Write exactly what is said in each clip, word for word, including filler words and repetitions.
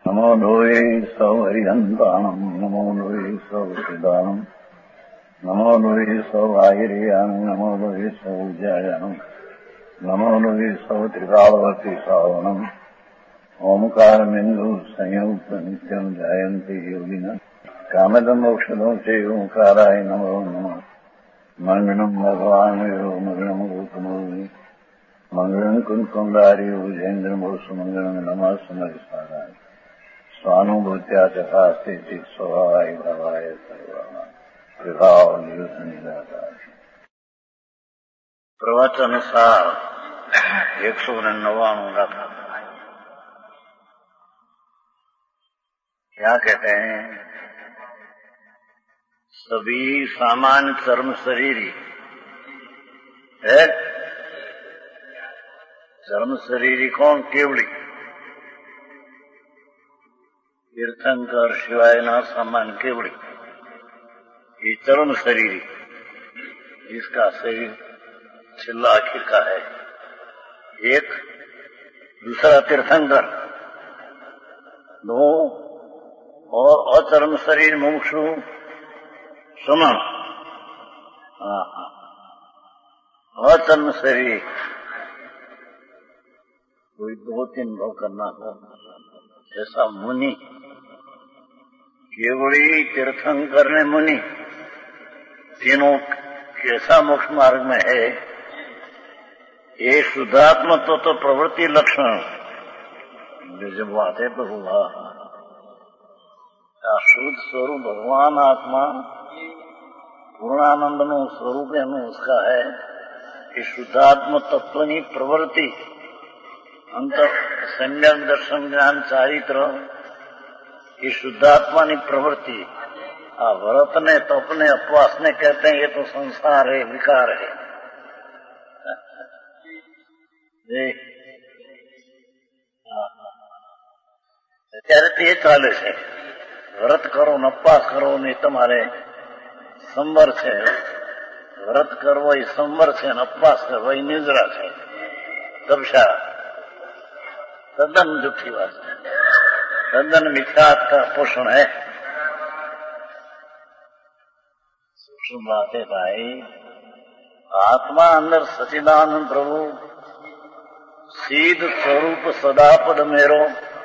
नमो लोये सौहरिहन्ताणम् नमो लोये सौहृदानम् नमो लोये सौभागिर्यानम् नमो लोये सौज्यायानम् नमो लोये सौत्रिकालवर्ति सावनम् ओंकारमिन्दु संयुक्त नित्यम् जायन्ति योगिनः कामदम् मोक्षदम् च ओंकाराय नमो नमः मंगलम् भगवान् यो मंगलम् गौतमोऽमि मंगलम् कुन्कुण्डारि भुजेन्द्रमोसु मंगलम् नमः समरिसाराय स्वानुभूत्या चकास्ते स्वभावाय भावाय सर्वाणां विभाव निदाकार। प्रवचन सार एक सौ नवाणु का था। क्या कहते हैं? सभी सामान्य चर्म शरीरी है। चर्म शरीरी कौन? केवड़ी, तीर्थंकर, शिवायनाथ, सामान्य केवड़ी, ये चर्म शरीरी, जिसका शरीर छिल्ला आखिर का है। एक दूसरा तीर्थंकर, दो और अचर्म शरीर मुमुक्षु समण। अचर्म शरीर कोई दो तीन भाव करना हो, जैसा मुनि, केवड़ी, तीर्थंकर ने मुनि, तीनों कैसा मोक्ष मार्ग में है। ये शुद्धात्म तो, तो प्रवृत्ति लक्षण जब बात है बहुला शुद्ध स्वरूप भगवान आत्मा पूर्णानंद નું સ્વરૂપ એનું उसका है कि शुद्धात्म तत्व ની प्रवृत्ति अंतर सम्यक दर्शन ज्ञान चारित्र ये शुद्धात्मा ની प्रवृत्ति। आ व्रत ने तप ने उपवास ने कहते हैं ये तो संसार है, विकार है। અત્યારે તે ચાલે છે। વ્રત કરો ને ઉપવાસ કરો ને તમારે સંવર છે। વ્રત કરવો એ સંવર છે ને ઉપવાસ કરવો એ નિદ્રા છે, તપસ્યા। तद्दन दुखी बात है, तद्दन मिथ्यात्व का पोषण है। सूक्ष्म बात है भाई। आत्मा अंदर सचिदानंद प्रभु सीध स्वरूप सदापद मेरो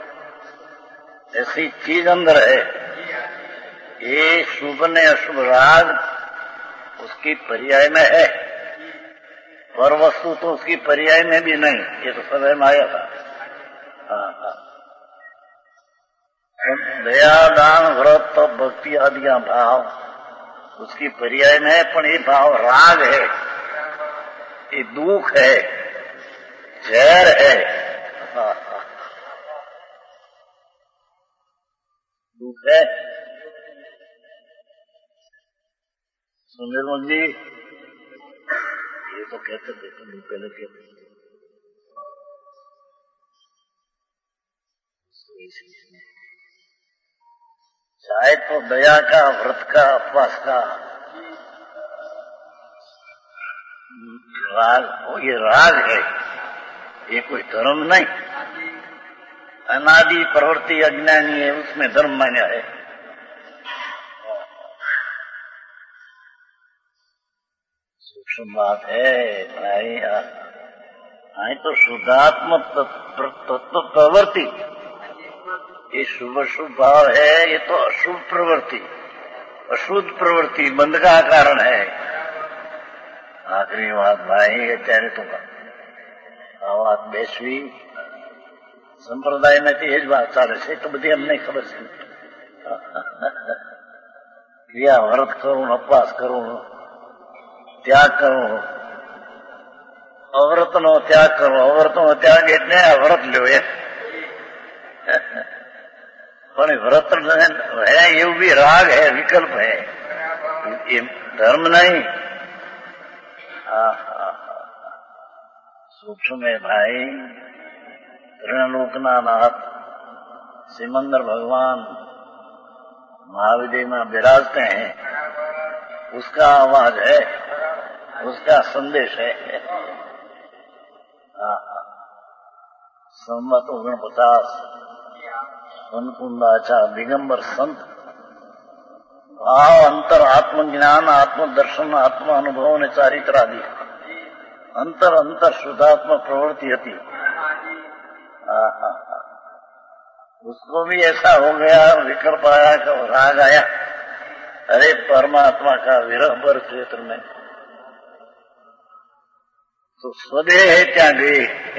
ऐसी चीज अंदर है। ये शुभ ने अशुभ राग उसकी पर्याय में है, पर वस्तु तो उसकी पर्याय में भी नहीं। ये तो समय में आया था। हाँ हाँ, दया दान व्रत तप भक्ति आदि का भाव उसकी पर्याय में है, पर ये भाव राग है, ये दुख है, जहर है। हाँ हाँ, दुख है। सुनिर्मल जी ये तो कहते थे पहले कहते चाहे तो दया का, व्रत का, उपवास का राग हो, ये राग है, ये कोई धर्म नहीं। अनादि प्रवृत्ति अज्ञानी है, उसमें धर्म मान्य है। सूक्ष्म बात है भाई। आई तो शुद्धात्म तत्व प्रवृत्ति, ये शुभ शुभ भाव है, ये तो अशुभ प्रवृत्ति, अशुद्ध प्रवृत्ति बंध का कारण है। आखिरी बात भाई, અત્યારે તો આ વાત બેસવી સંપ્રદાયમાં એ જ વાત ચાલે છે, તો બધી અમને ખબર છે। ક્રિયા વ્રત કરું, ઉપવાસ કરું, ત્યાગ કરું, અવ્રતનો ત્યાગ કરો, અવ્રતનો ત્યાગ એટલે વ્રત લ્યો એ। પણ વ્રત है એવું भी राग है, विकल्प है, ये धर्म नहीं। सूक्ष्म है भाई। त्रिलोकना नाथ सिमंदर भगवान महाविद्य में विराजते हैं, उसका आवाज है, उसका संदेश है। संवत ओगणपचास अनुकुंदाचार्य दिगंबर संत भाव अंतर आत्मज्ञान आत्मदर्शन आत्म अनुभव ने चारित्र आदि अंतर अंतर शुद्धात्म प्रवृत्ति थी। उसको भी ऐसा हो गया, विकल्प आया कि राग आया, अरे परमात्मा का विरह पर क्षेत्र में तो स्वदेह क्या गए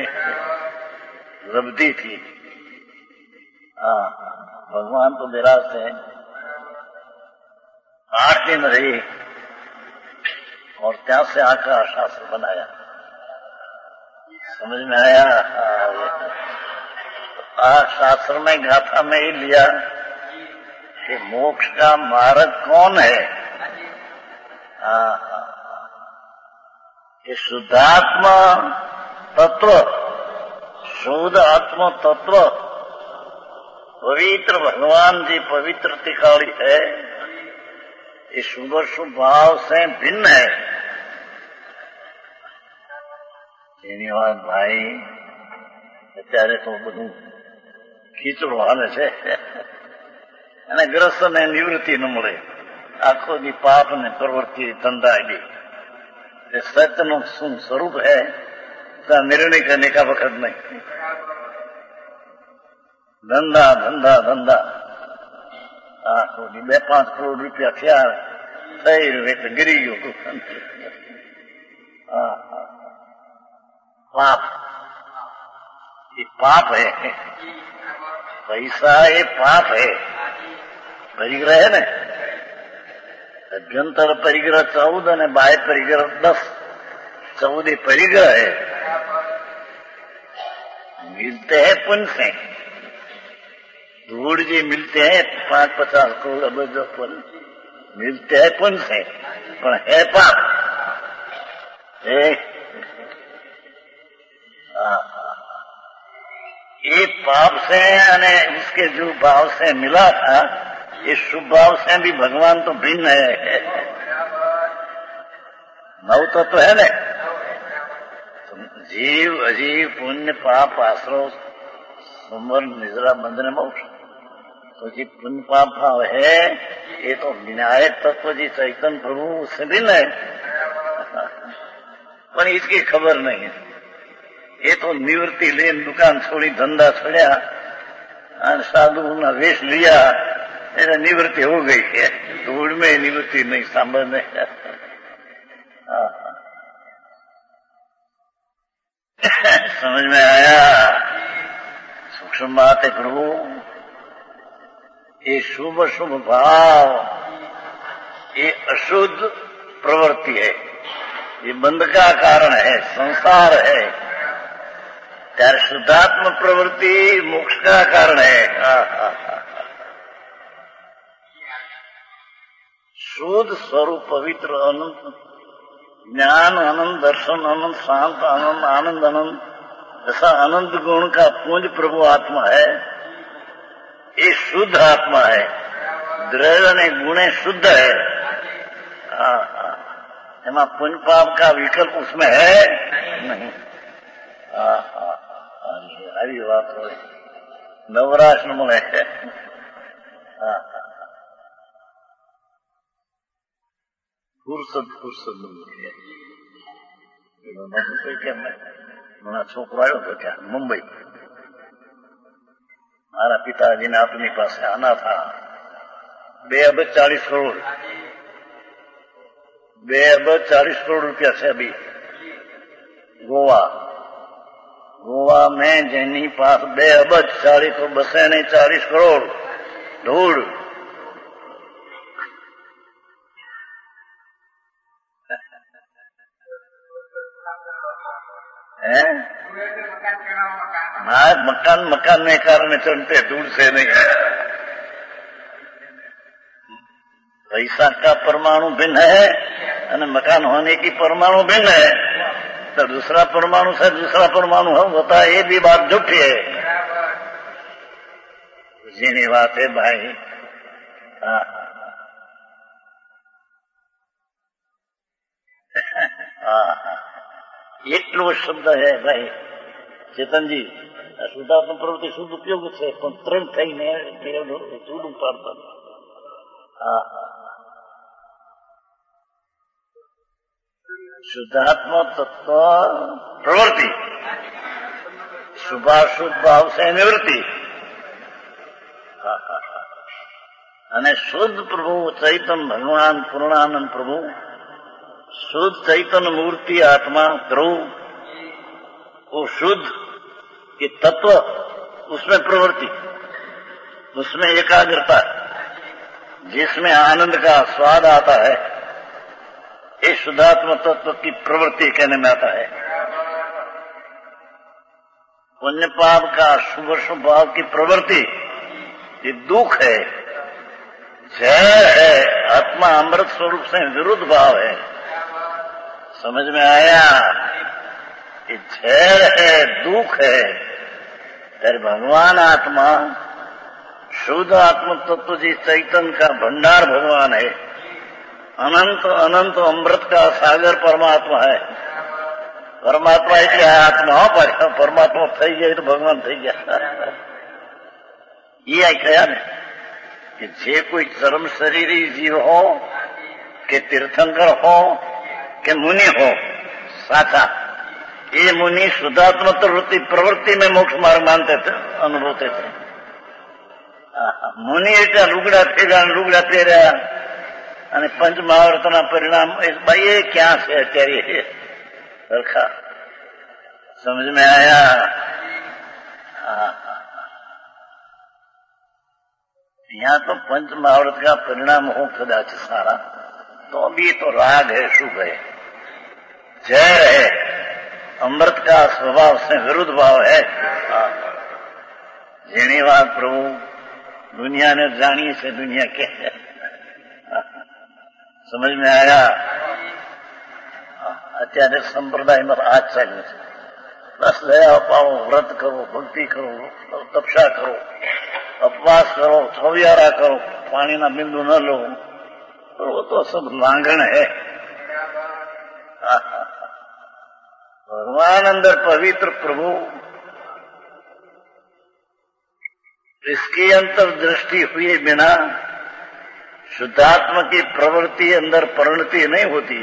लब्धि थी। हाँ, भगवान तो विराज है। आठ दिन रही और ત્યાં से आकर शास्त्र बनाया। समझ में आया? आज शास्त्र में गाथा में ही लिया कि मोक्ष का मार्ग कौन है। हाँ, ये शुद्धात्मा तत्व, शुद्ध आत्म तत्व पवित्र भगवान जी पवित्र तिकाड़ी है। ये शुभ शुभ भाव से भिन्न है। એની વાત ભાઈ અત્યારે તો બધું ખીચડો હાલે છે અને ગ્રસ્તને નિવૃત્તિ ન મળે, આખો દી પાપ ને પ્રવૃત્તિ ધંધાયેલી। સત્યનું શું સ્વરૂપ હે નિર્ણય કરने का वक्त नहीं। ધંધા ધંધા ધંધા આખો દી બે પાંચ કરોડ રૂપિયા થયા થઈ રહ્યું એટલે ગીરી ગયો। હા, पाप, ये पाप है। पैसा ये पाप है। परिग्रह है न, अभ्यंतर परिग्रह चौदह ने बाह्य परिग्रह दस, चौदह परिग्रह है। मिलते हैं पुण्य से, धूड़ जी मिलते हैं पांच पचास करोड़ अबज पुण्य मिलते हैं पुण्य से, पर है पाप है। ये पाप से यानी इसके जो भाव से मिला था, ये शुभ भाव से भी भगवान तो भिन्न है। नव तो, तो है न, जीव अजीव पुण्य पाप आश्रव सुमर निजरा बंधन मोक्ष। तो जी पुण्य पाप भाव है, ये तो विनायक तत्व जी चैतन्य प्रभु उससे भिन्न है, पर इसकी खबर नहीं है। ये तो निवृत्ति लेन दुकान छोड़ी धंधा छोड़ा और साधु ना वेश लिया, ऐसा निवृत्ति हो गई है। धूड़ में निवृत्ति नहीं, सांबर में। समझ में आया? सूक्ष्म बात है प्रभु। ये शुभ शुभ भाव ये अशुद्ध प्रवृत्ति है, ये बंध का कारण है, संसार है। त्यार शुद्धात्म प्रवृत्ति मोक्ष का कारण है। शुद्ध स्वरूप पवित्र अनंत ज्ञान आनंद दर्शन आनंद शांत आनंद आनंद आनंद ऐसा अनंत गुण का पुंज प्रभु आत्मा है। ये शुद्ध आत्मा है, द्रव्य ने गुणे शुद्ध है। एमा पुण्य पाप का विकल्प उसमें है नहीं। આવી વાત હોય નવરાશ ન મળે। ફુરસદ ફુરસદ ન મળે। કેમ મારા છોકરો આવ્યો હતો ત્યાં મુંબઈ, મારા પિતાજીને આપની પાસે આના था બે અબજ ચાલીસ કરોડ બે અબજ ચાલીસ કરોડ રૂપિયા છે અભી गोवा गोवा में જેની पास બે અબજ ચાલીસ તો બસે ને ચાલીસ કરોડ ધૂળ। हाँ, मकान मकान में कारण चलते धूल से नहीं। पैसा का परमाणु भिन्न है और मकान होने की परमाणु भिन्न है। तो दूसरा परमाणु से दूसरा परमाणु हो होता है, ये भी बात झूठी है। जीनी बात है भाई। हाँ, हाँ, એટલો શબ્દ है भाई चेतन जी। શુદ્ધાત્મ પ્રવૃત્તિ શુદ્ધ ઉપયોગ છે, પણ ત્રણ થઈને શુદ્ધ ઉપાડતા. હા શુદ્ધાત્મ તત્વ પ્રવૃત્તિ, શુભાશુભ ભાવ સે નિવૃત્તિ અને શુદ્ધ પ્રભુ ચૈતન ભગવાન પૂર્ણાનંદ प्रभु, शुद्ध चैतन मूर्ति आत्मा ध्रुव, वो शुद्ध ये तत्व, उसमें प्रवृत्ति, उसमें एकाग्रता, जिसमें आनंद का स्वाद आता है, ये शुद्धात्म तत्व की प्रवृत्ति कहने में आता है. पुण्य पाप का शुभ शुभ भाव की प्रवृत्ति ये दुख है, जहर है, आत्मा अमृत स्वरूप से विरुद्ध भाव है. समझ में आया? ये जहर है, दुख है. तेरे भगवान आत्मा शुद्ध आत्म तत्व जी चैतन्य का भंडार भगवान है, अनंत अनंत अमृत का सागर परमात्मा है. परमात्मा એટલે આત્મા પર પરમાત્મા થઈ જાય તો ભગવાન થઈ ગયા. એ આ કયા ને कि जे कोई चरम शरीरी जीव हो कि तीर्थंकर हो कि मुनि हो साचा, ये मुनि शुद्धात्म प्रवृत्ति प्रवृत्ति में मोक्ष मार्ग मानते थे, अनुभवते थे. मुनि એટલે લુગડા ફેરા લુગડા પહેર્યા અને પંચ મહાવ્રતના પરિણામ ભાઈ એ ક્યાં છે અત્યારે સરખા? સમજ में आया? यहाँ तो पंच महाव्रत का परिणाम हो कदाच सारा, तो भी तो राग है, शुभ है, जहर है, अमृत का स्वभाव से विरुद्ध भाव है. जेनी बात प्रभु दुनिया ने जानी से दुनिया क्या है. समझ में आया? અત્યારે સંપ્રદાયમાં આ જ ચાલ્યું છે. બસ દયા અપાવો, વ્રત કરો, ભક્તિ કરો, તપસ્યા કરો, उपवास करो, छवियारा करो, पानी ना बिंदु न लो, तो वो तो सब लांघन है. भगवान अंदर पवित्र प्रभु, इसकी अंतर्दृष्टि हुए बिना शुद्धात्मा की प्रवृत्ति अंदर परिणति नहीं होती.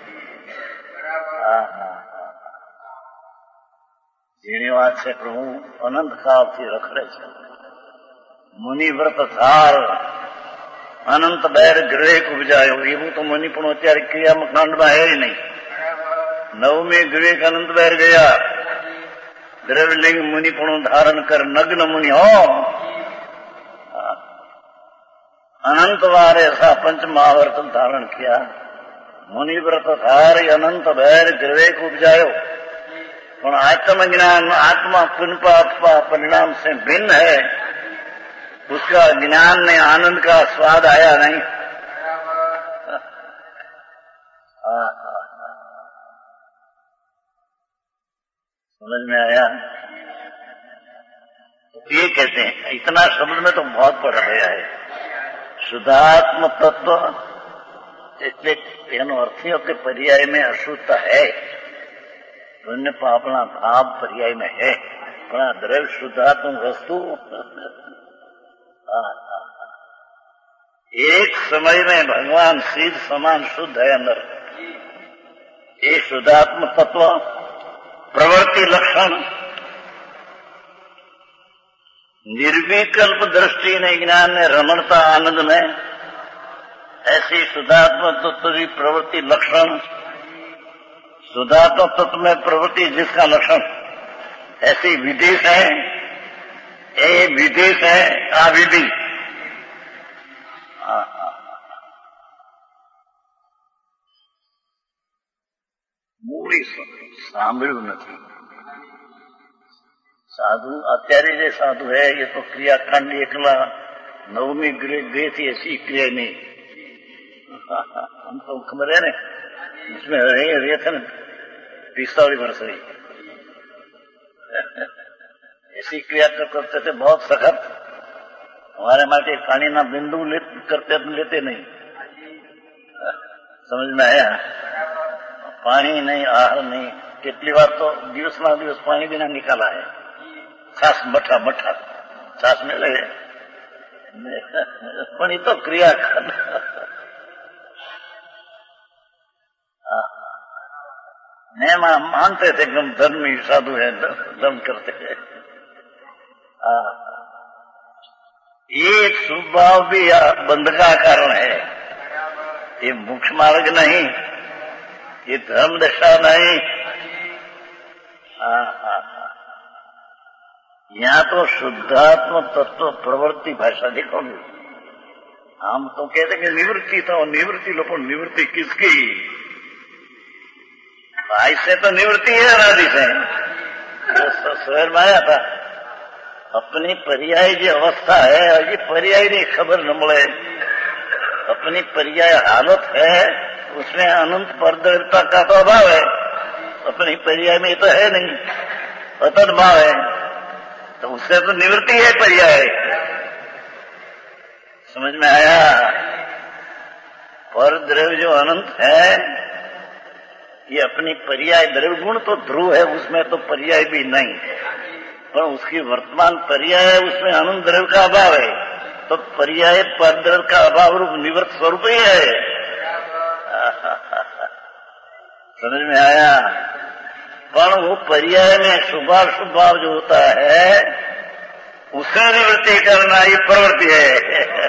જેની વાત છે પ્રભુ અનંત કાળથી રખડે છે. મુનિ વ્રત ધાર અનંત બેર ગ્રેક ઉપજાયો, એવું તો મુનિ પણ અત્યારે ક્રિયામાં કાંડમાં હે નહીં. નવમી ગ્રેક અનંત બેર ગયા, દ્રવ્યલિંગ મુનિ પણ ધારણ કર નગ્ન મુનિ हो. अनंत बार ऐसा पंच महाव्रत धारण किया, मुनि व्रत धार अनंत बैर ग्रेक उपजायो, पर आत्मज्ञान आत्मा पुण्य परिणाम से भिन्न है, उसका ज्ञान में आनंद का स्वाद आया नहीं. समझ में आया? ये कहते हैं, इतना शब्द में तो बहुत पड़ गया है. शुद्धात्म तत्व એટલે એનો અર્થ એ કે પર્યાય में અશુદ્ધતા है, पुण्य पापना भाव पर्याय में है, पर द्रव्य शुद्धात्म वस्तु एक समय में भगवान सीध समान शुद्ध है अंदर. ये शुद्धात्म तत्व प्रवृत्ति लक्षण निर्विकल्प दृष्टि ने ज्ञान ने रमणता आनंद में, ऐसी शुद्धात्म तत्व की प्रवृत्ति लक्षण, शुद्धात्म तत्व में प्रवृत्ति जिसका लक्षण ऐसी विदेश है, ये विदेश है अविधि. મૂળી સાંભળ્યું નથી. સાધુ અત્યારે જે સાધુ है ये तो क्रियाकांड एकला नवमी गृह थी, ऐसी क्रिया नहीं. हम तो खबर है ना, इसमें रहे रहे थे ना पिस्तालीस वर्ष रही, ऐसी क्रिया करते थे बहुत सख्त. हमारे माटे पानी ना बिंदु ले, करते लेते नहीं. समझ में आया? पानी नहीं, आहार नहीं, કેટલી વાર તો દિવસના દિવસ પાણી વિના નિકાલા है. ખાસ મઠા મઠા છાસ મેળવે પણ એ તો ક્રિયા मैं मानते थे एकदम धर्मी साधु है, धर्म करते हैं। ये स्वभाव भी बंध का कारण है, ये मोक्ष मार्ग नहीं, ये धर्म दशा नहीं। यहाँ तो शुद्धात्म तत्व प्रवृत्ति भाषा देखोगे। हम तो कहते कि निवृत्ति था, निवृत्ति लो, निवृत्ति किसकी? भाई से तो निवृत्ति है अनादि से। शहर में आया था, अपनी पर्याय जो अवस्था है, ये पर्याय नहीं खबर न मिले, अपनी पर्याय हालत है, उसमें अनंत परदृढ़ता का तो अभाव है, अपनी पर्याय में तो है नहीं, अतद भाव है, तो उससे तो निवृत्ति है पर्याय। समझ में आया? परद्रव्य जो अनंत है, ये अपनी पर्याय द्रव्य गुण तो ध्रुव है, उसमें तो पर्याय भी नहीं, पर उसकी वर्तमान पर्याय है, उसमें अनंत द्रव्य का अभाव है, तो पर्याय परद्रव्य का अभाव रूप निवृत्त स्वरूप ही है। समझ में आया? पर वो पर्याय में शुभाव शुभाव जो होता है, उसे निवृत्ति करना ये प्रवृत्ति है।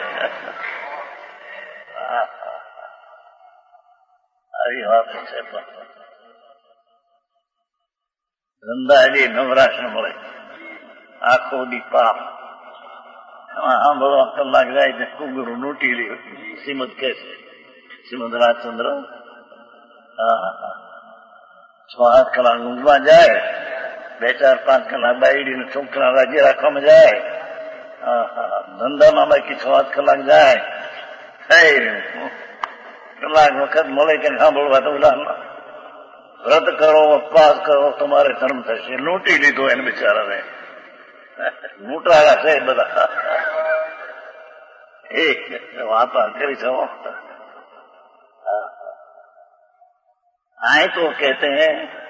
अरे बात है, धंधा जी नवराश न મળે, આખો દી પાપ સાંભળવા કલાક જાય ને કુગરું નૂટી લ્યો, શ્રીમદ કે છે, શ્રીમદ રાજચંદ્ર છ આઠ કલાક ઊંઘવા જાય, બે ચાર પાંચ કલાક બાયડીને છોકરા રાજી રાખવામાં જાય, ધંધામાં બાકી છ આઠ કલાક જાય, કલાક વખત મળે કે સાંભળવા તો ઉદાહરણ વ્રત કરો, ઉપવાસ કરો, તમારે ધર્મ થશે. લૂંટી લીધો એને બિચારાને, લૂંટાયા છે બધા, એક વાત કરી છો। आए तो कहते हैं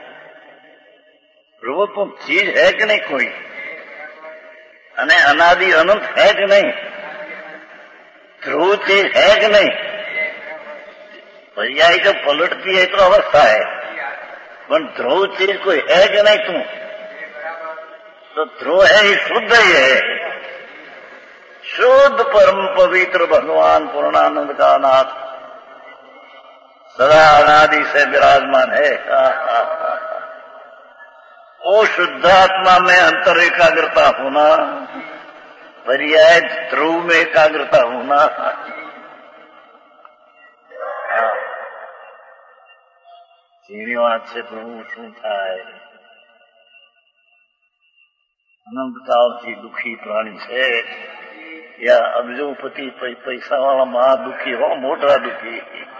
प्रभु तुम चीज है कि नहीं कोई, अने अनादि अनंत है कि नहीं, ध्रुव चीज है कि नहीं। पर्याय जब पलटती है तो अवस्था है, पर ध्रुव चीज कोई है कि नहीं तू, तो ध्रुव है ही शुद्ध ही है, शुद्ध परम पवित्र भगवान पूर्णानंद का नाथ सदा अनादि से विराजमान है। वो शुद्धात्मा में अंतर एकाग्रता होना, पर्याय ध्रुव में एकाग्रता होना, सीधी बात से प्रभु शू थाय। अनंत काल थी दुखी प्राणी है, या अब्जोपति पैसा वाला महा दुखी हो, मोटा दुखी।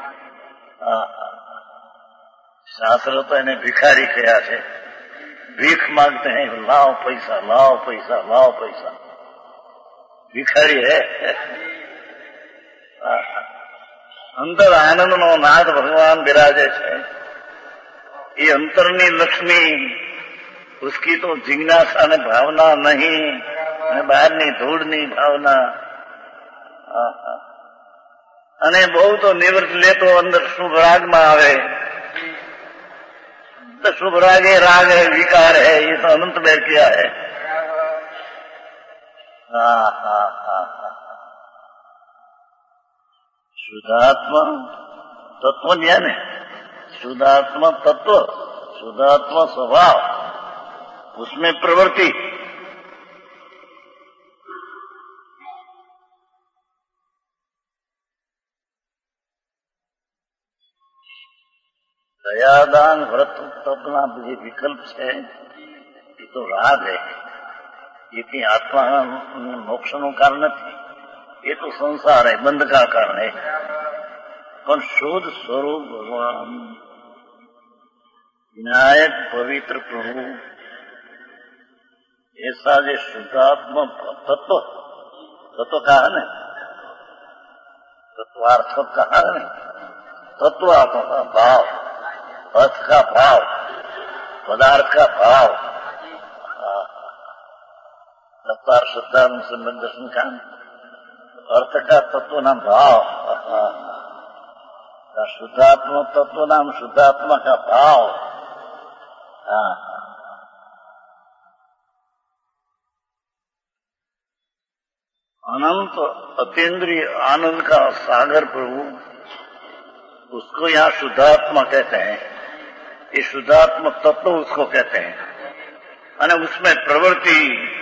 शास्त्र तो इन्हें भिखारी कहा है, भीख मांगते हैं, लाओ पैसा, लाओ पैसा, लाओ पैसा, भिखारी है। अंतर आनंद नो नाथ भगवान विराजे है, ये अंतरनी लक्ष्मी, उसकी तो जिज्ञासा ने भावना नहीं, बाहरनी धूળની भावना, અને બહુ તો નિવૃત્ત લેતો અંદર શુભ રાગમાં આવે, तो शुभ राग है, राग है, विकार है, ये तो अनंत में किया है। हा हा हा शुद्धात्मा तत्व ज्ञान है, शुद्धात्मा तत्व, शुद्धात्मा स्वभाव, उसमें प्रवृत्ति। दयादान व्रत तपना જે વિકલ્પ છે એ તો રાગ है, ये कहीं आत्मा मोक्ष નું कारण નથી, ये तो संसार है, बंध का कारण है। पर शुद्ध स्वरूप भगवान विनायक पवित्र प्रभु, ऐसा जो शुद्धात्मा तत्व, तत्व कहा न, तत्वार्थ कहा न, तत्वात्मा भाव, अर्थ का भाव, पदार्थ का भाव, अवतार श्रद्धान सम्यक दर्शन का अर्थ का तत्व नाम भाव, शुद्धात्मा तत्व नाम शुद्धात्मा का भाव। अनंत अतीन्द्रिय आनंद का सागर प्रभु, उसको यहाँ शुद्धात्मा कहते हैं। ये शुद्धात्मा तत्व उसको कहते हैं। और उसमें प्रवृत्ति,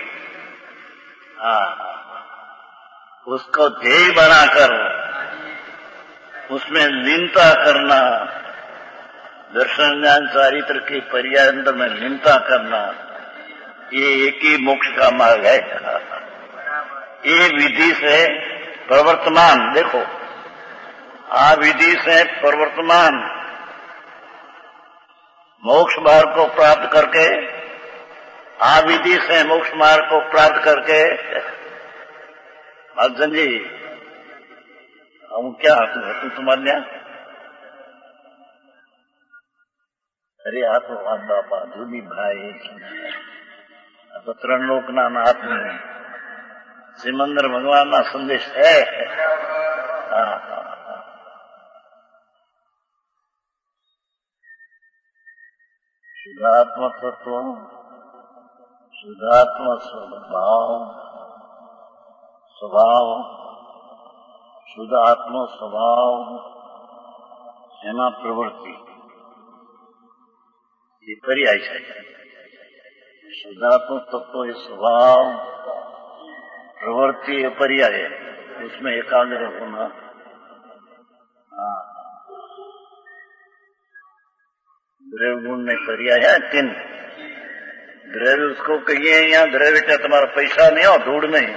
हाँ, उसको ध्येय बनाकर उसमें लीनता करना, दर्शन ज्ञान चारित्र के पर्याय में लीनता करना, ये एक ही मोक्ष का मार्ग है। ये विधि से प्रवर्तमान, देखो आ विधि से प्रवर्तमान मोक्ष मार्ग को प्राप्त करके, आ विधि से मोक्ष मार्ग को प्राप्त करके, अर्जुन जी हम क्या तू तुम्हारे यहाँ, अरे આ તો વાત બાપા જુદી ભાઈ, આ તો ત્રણ લોકના નાથને સિમંદર ભગવાનના સંદેશ છે। હા, શુદ્ધાત્મ તત્વ, શુદ્ધાત્મ સ્વભાવ, સ્વભાવ, શુદ્ધ આત્મ સ્વભાવ, એમાં પ્રવૃત્તિ, ये पर्याय है। शुद्धात्म तत्व ये स्वभाव, प्रवृत्ति ये पर्याय है, उसमें एकाग्र होना। हाँ, द्रव्य गुण में पर्याय है तीन। द्रव्य उसको कहिए यहाँ द्रव्य क्या तुम्हारा पैसा नहीं हो, धूड़ नहीं।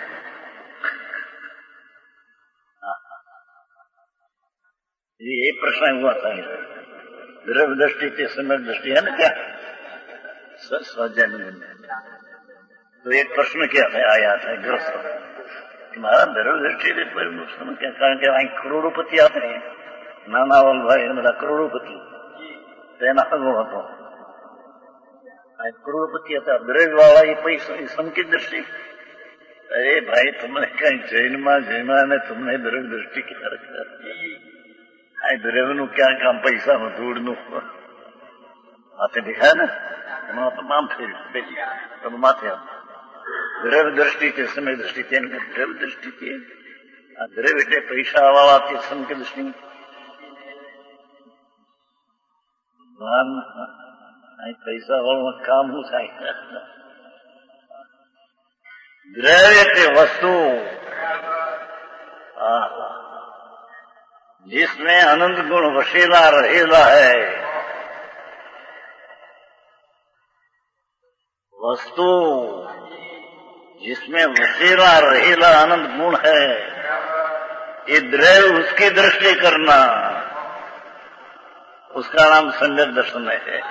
ये प्रश्न हुआ था, द्रव्य दृष्टि के समय दृष्टि है ना क्या स्वजन में। तो एक प्रश्न क्या था, आया था ग्रस्त, तुम्हारा द्रव्य दृष्टि में क्या, कारण के वहां करोड़ोपति आते हैं, नाना वाल भाई मेरा करोड़ोपति तेना गुण હતો, करोड़पति आता, द्रव्य वाला ये पैसा संकित दृष्टि। अरे भाई तुमने कहीं जैन में जैमा ने तुमने द्रव्य दृष्टि क्या रखा, द्रव्य નું ક્યાં કામ, પૈસા નું ધૂળ નું માથે દેખાય ને, એમાં તમામ ફેર માથે દ્રવ્ય દ્રષ્ટિ કે સમય દ્રષ્ટિ, દ્રવ્ય દ્રષ્ટિ કે આ દ્રવ્ય એટલે પૈસા વાળા તે સંખ્ય દૃષ્ટિ પૈસા વાળું કામ શું થાય। દ્રવ્ય તે વસ્તુ जिसमें अनंत गुण वसेला रहेला है, वस्तु जिसमें वसेला रहेला अनंत गुण है, ये द्रव्य उसकी दृष्टि करना, उसका नाम सम्यक दर्शन है।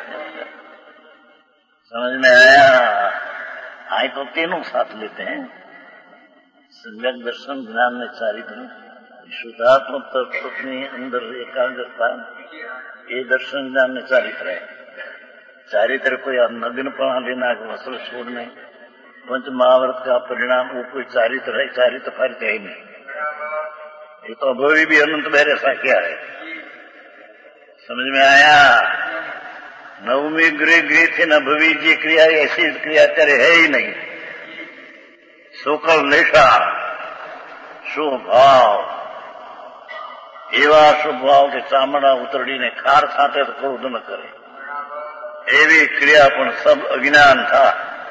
समझ में आया? आए तो तीनों साथ लेते हैं, सम्यक दर्शन, ज्ञान में चारित्र, शुद्धात्म तत्व में अंदर एकाग्रता, ये दर्शन ज्ञान में चारित्र है। चारित्र कोई नग्न पढ़ा लेना, वस्त्र छोड़ने, पंच महाव्रत का परिणाम वो कोई चारित्र है, चारित्र फारित है ही नहीं। ये तो अभवी भी अनंत बहर ऐसा क्या है, समझ में आया? नवमी गृह गृह थे न भवी जी क्रिया, ऐसी क्रिया तेरे है ही नहीं। सुकल निशा शुभाव, એવા સ્વભાવ કે ચામડા ઉતરડીને ખાર સાથે તો ક્રોધ ન કરે, એવી ક્રિયા પણ સબ અજ્ઞાન था।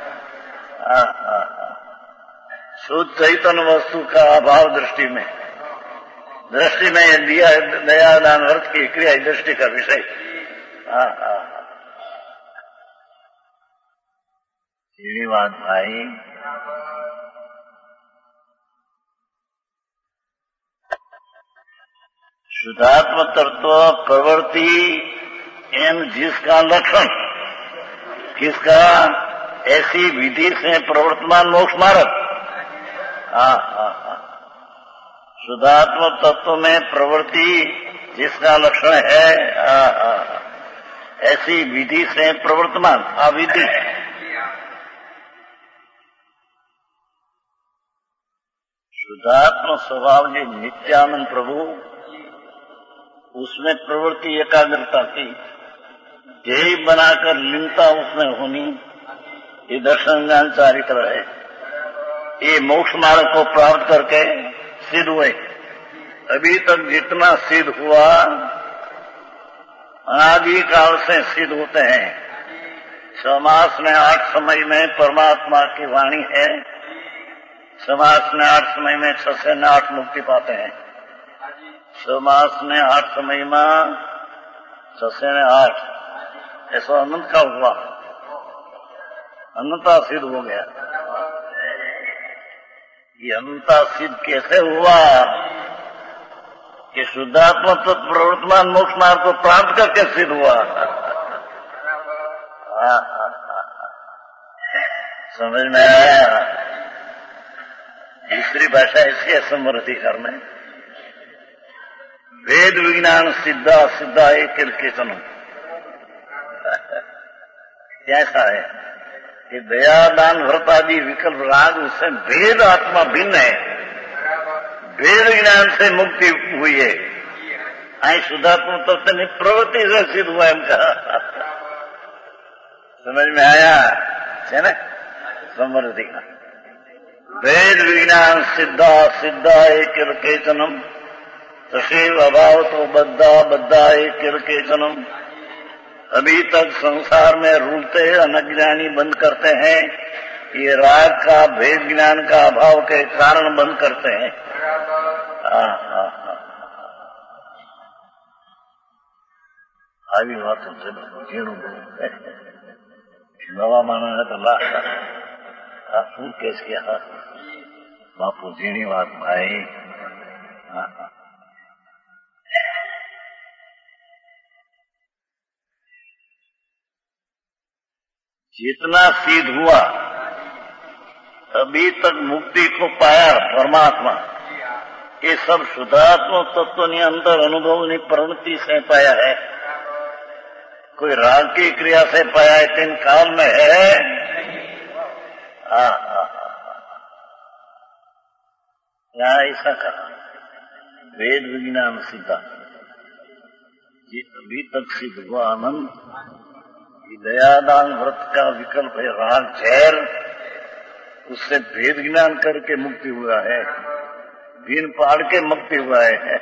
शुद्ध चैतन्य वस्तु का अभाव दृष्टि में, दृष्टि में दिया दया दान अर्थ की क्रिया दृष्टि का विषय। हाँ हाँ, ये बात भाई। शुद्धात्म तत्व प्रवृत्ति एम जिसका लक्षण, किसका, ऐसी विधि से प्रवर्तमान मोक्ष मार्ग। हाँ हाँ हाँ, शुद्धात्म तत्व में प्रवृत्ति जिसका लक्षण है, हाँ हाँ, ऐसी विधि से प्रवर्तमान, अविधि शुद्धात्म स्वभाव जो नित्यानंद प्रभु, उसमें प्रवृत्ति एकाग्रता की ध्येय बनाकर लीनता उसमें होनी, ये दर्शन ज्ञान चारित्र है। ये मोक्ष मार्ग को प्राप्त करके सिद्ध हुए। अभी तक जितना सिद्ध हुआ अनादि काल से सिद्ध होते हैं। समास में आठ समय में परमात्मा की वाणी है। समास में आठ समय में छह से न आठ मुक्ति पाते हैं। समास में आठ समय में छह से न आठ, ऐसा अनंत का हुआ, अनंता सिद्ध हो गया। ये अनंता सिद्ध कैसे हुआ कि शुद्धात्मा तो प्रवर्तमान मोक्ष मार्ग को प्राप्त करके सिद्ध हुआ। समझ में आया? दूसरी भाषा ऐसी है समृद्धिकर में, वेद विज्ञान सिद्धा सिद्धा एक कीर्तन। कैसा है कि दया दान व्रत आदि विकल्प राग, उससे भेद आत्मा भिन्न है। वेद विज्ञान से मुक्ति हुई है। आई शुद्धात्मा तत्व ने प्रवृत्ति से सिद्ध हुआ इनका। समझ में आया है ना? समृद्धि का वेद विज्ञान सिद्धा सिद्धा एक केचनम, तसेव अभाव तो बद्धा बद्धा एक केचनम। अभी तक संसार में रूलते अनज्ञानी बंद करते हैं, ये राग का भेद ज्ञान का अभाव के कारण बंद करते हैं। हाँ हाँ हाँ, આવી વાતો છે ઝીણું નવા માણસ તો લા આ શું કે છે? હા બાપુ ઝીણી વાત ભાઈ। हाँ हाँ, जितना सिद्ध हुआ अभी तक मुक्ति को पाया परमात्मा, ये सब शुद्धात्मा तत्व ने अंदर अनुभव ने प्रवृत्ति से पाया है। कोई राग की क्रिया से पाया है तीन काल में है। हाँ हाँ, यहाँ ऐसा कहा वेद विज्ञान सिद्धा, अभी तक सिद्ध हुआ आनंद, दयादान व्रत का विकल्प है राग झैर, उससे भेद ज्ञान करके मुक्ति हुआ है, बीन पाड़ के मुक्ति हुआ है।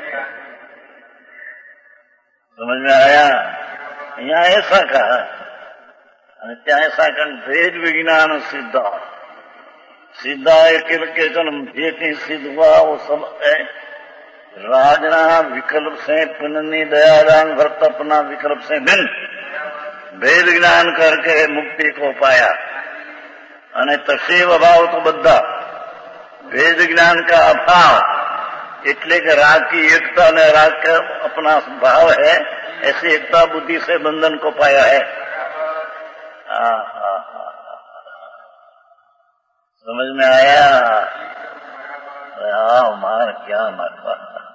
समझ में आया? यहाँ ऐसा कहा, क्या ऐसा कहा? भेद विज्ञान सिद्धा सिद्धा अकेल के जन्म भेद सिद्ध हुआ, वो सब है राजना विकल्प से पुण्य दयादान व्रत अपना विकल्प से भिन्न भेद ज्ञान करके मुक्ति को पाया। अने तसेव अभाव तो बद्धा, भेद ज्ञान का अभाव એટલે કે राग की एकता ने राग का अपना भाव है, ऐसी एकता बुद्धि से बंधन को पाया है। आ, आ, आ, समझ में आया? आओ मार क्या मारवा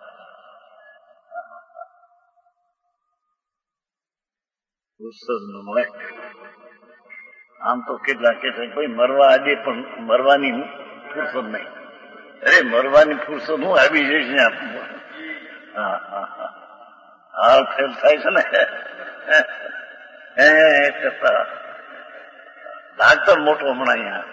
મળે આમ તો કેટલા કે ભાઈ મરવા આજે પણ મરવાની ફુરસદ નહીં। અરે મરવાની ફુરસદ હું આવી જઈશ ને। હા હા હા, હાલ ફેલ થાય છે ને કરતા ડાક્ટર મોટો હમણાં અહીંયા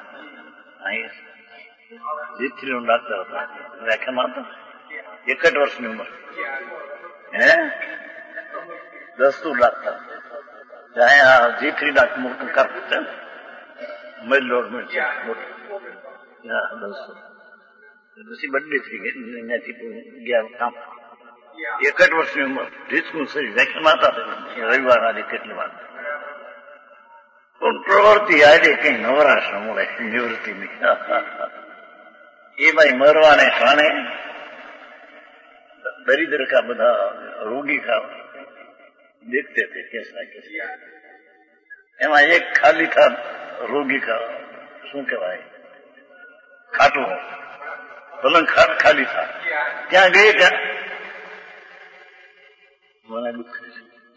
જીથરીનો ડાક્ટર હતો, વ્યાખ્યામાં હતો, એકટ વર્ષની ઉંમર, હે દસતું ડાક્ટર ત્યાં જીથરી ડાક્ટર મોટું કરતા મજલોડ માં છે મોટું, દસો પછી બદલી થઈ ગઈ, અહીંયાથી ગયા કામ, એકટ વર્ષની ઉંમર, રીતનું શરીર, વ્યાખ્યામાં હતા રવિવાર આજે કેટલી વાર પણ પ્રવૃત્તિ આજે કઈ નવરાશ ન મળે નિવૃત્તિની। એ ભાઈ મરવાને કારણે દરિદ્ર કા બધા રોગી કા देखते थे कैसा कैसा। एमा एक खाली था रोगी का, शू कहवाय खाटू पलंग खाट खाली था, क्या गए क्या મને દુઃખ છે,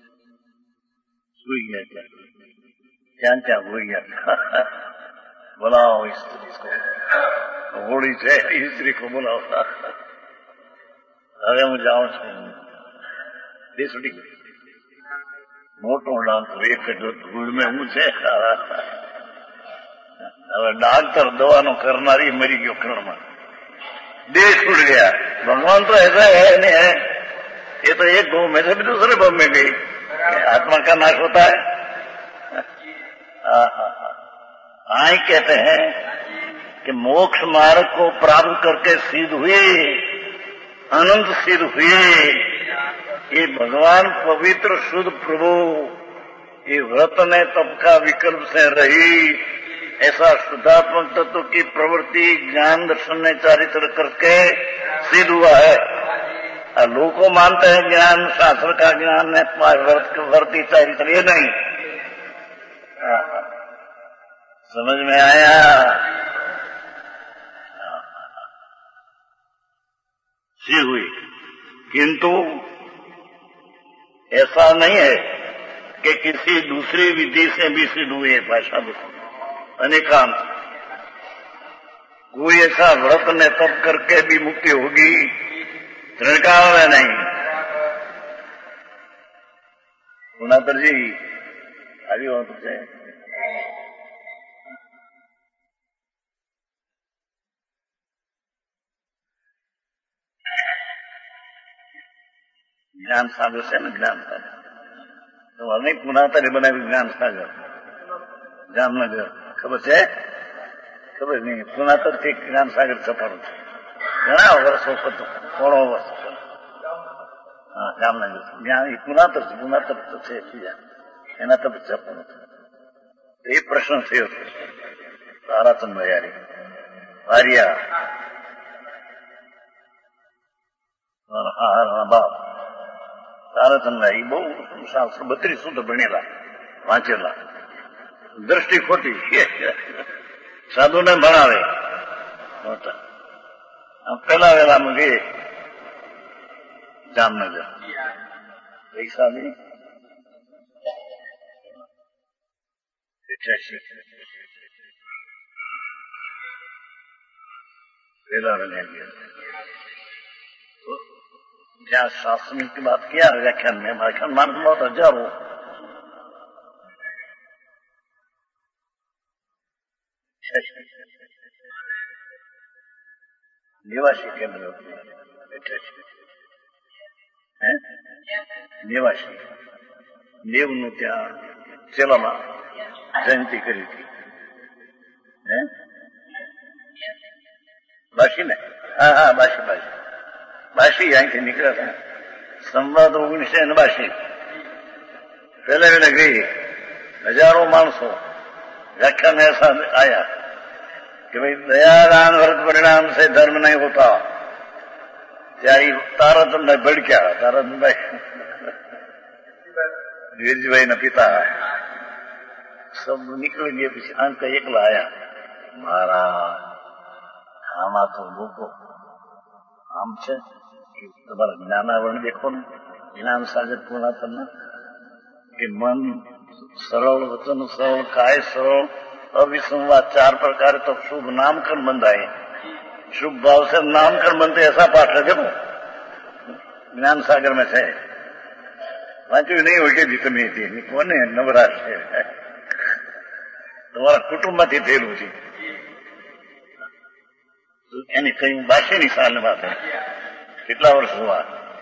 સુઈ ગયા ત્યાં ત્યાં ત્યાં હોઈ ગયા। બોલાવો स्त्री को, હોળી છે એ સ્ત્રી को બોલાવતા. હવે હું જાઉં છું તે છૂટી ગઈ. મોટો ડાંતો એક જ ધૂળ મેં હું છે. હવે ડાક્ટર દવાનો करनारी मरी गयो क्षण में. देश छूट गया. भगवान तो ऐसा है नहीं है. ये तो एक गौ में से भी दूसरे गौ में गई. आत्मा का नाश होता है. आई कहते हैं कि मोक्ष मार्ग को प्राप्त करके सिद्ध हुए, अनंत सिद्ध हुए, ये भगवान पवित्र शुद्ध प्रभु ये व्रत ने तप का विकल्प से रही ऐसा शुद्धात्मक तत्व की प्रवृत्ति ज्ञान दर्शन ने चारित्र करके सिद्ध हुआ है. लोग को मानते हैं ज्ञान शास्त्र का ज्ञान है व्रत वर्ती चारित्र, ये नहीं. समझ में आया? सिद्ध हुई. किंतु ऐसा नहीं है कि किसी दूसरी विधि से भी सिद्ध हुई. भाषा देखो अनेकांत. कोई ऐसा व्रत ने तप करके भी मुक्ति होगी त्रिकाल में नहीं. गुणातर जी अभी हो तुझे ज्ञान सागर से ना ज्ञान सागर तो अनेक गुणातर बना ज्ञान सागर जामनगर खबर है? खबर नहीं. पुनातर થી જ્ઞાન સાગર સફળ છે ઘણા વર્ષો થોડો વર્ષ. હા જામનગર જ્ઞાન પુનાતર છે. પુનાતર તો છે એના તો સફળ છે. એ પ્રશ્ન થયો હતો તારાચંદ ભૈયારી વારિયા બાપ તારાચંદ ભાઈ બહુ શાસ્ત્ર બત્રીસ સુધી ભણેલા વાંચેલા. દ્રષ્ટિ ખોટી સાધુ ને ભણાવે. પેલા વેલામાં ગઈ જામનગર પૈસા બી वेला वेला गया. जहाँ शास्त्र की बात किया व्याख्यान में व्याख्यान मान बहुत हजारों निवासी केंद्र बैठे निवासी देव नु त्या चेलामा जयंती करी थी. बाशी ने हाँ हाँ बाशी बाशी बाशी यहाँ से निकला था. संवाद ओगनीस ने बाशी पहले पहले गई. हजारों मानसों व्याख्या में ऐसा आया कि भाई दयादान व्रत परिणाम से धर्म नहीं होता. त्यारी ताराचंद भाई बढ़ क्या ताराचंद भाई वीरजी भाई न पिता सब निकल गए. पीछे अंक एकला आया. महाराज आमा तो लोगो आम છે તમારા જ્ઞાનાવરણ देखो ને જ્ઞાન સાગર પૂર્ણાતન કે મન सरल वचन सरल काय सरल अविसंवाद चार प्रकार तो शुभ नामकरण बंधाए. शुभ भाव से नामकरण बनते ऐसा पाठ है. देखो ज्ञान सागर में है वांचू नहीं हो गई जितनी थी कोने नवराश है तुम्हारा कुटुंब में थेलू थी यानी कई बासी साल बात है. कितना वर्ष हुआ?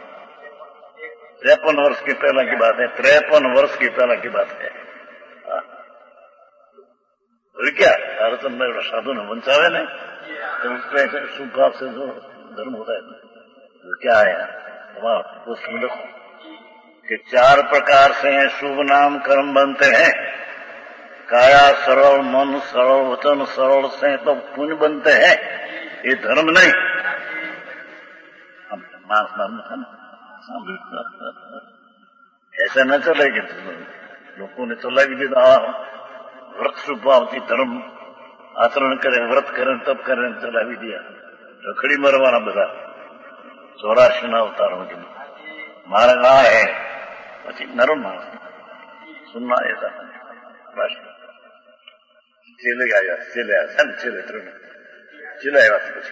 तिरपन वर्ष की पहला की बात है. तिरपन वर्ष की पहला की बात है. और क्या ताराचंद भाई साधु ने वंचावे नहीं तो उसका ऐसे शुभ भाव से जो धर्म होता है तो क्या है हमारा पुस्तक में देखो कि चार प्रकार से शुभ नाम कर्म बनते हैं. काया सरल, मन सरल, वचन सरल से तो पुण्य बनते हैं. ये धर्म नहीं. हम मांस मारना ऐसा न चलेगी. लोगों ने चला भी दिया व्रत शुभ भावती धर्म आचरण करे व्रत करे तब करे चला भी दिया. रखड़ी मरवाना बता चौरासी ना अवतारों की मार्ग आ है पी नरम मानस सुनना ऐसा बस चले आया चले आया चले चिल्लाया પછી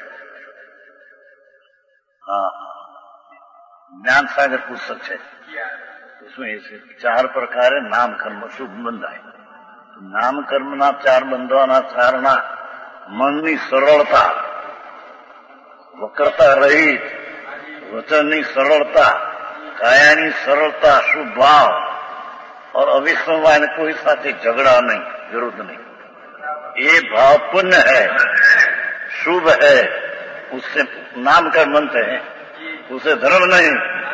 हाँ ज्ञान सागर पुस्तक है, उसमें ऐसे चार प्रकार नाम कर्म शुभ બંધાય. નામ કર્મના ચાર બંધવાના કારણા મનની સરળતા, વક્રતા રહિત, વચનની સરળતા, કાયાની સરળતા, શુभ ભાવ और अविस्मय कोई साथी झगड़ा नहीं, विरोध नहीं. ये भाव पुण्य है, शुभ है, उससे नाम कर बनते हैं, उसे धर्म नहीं.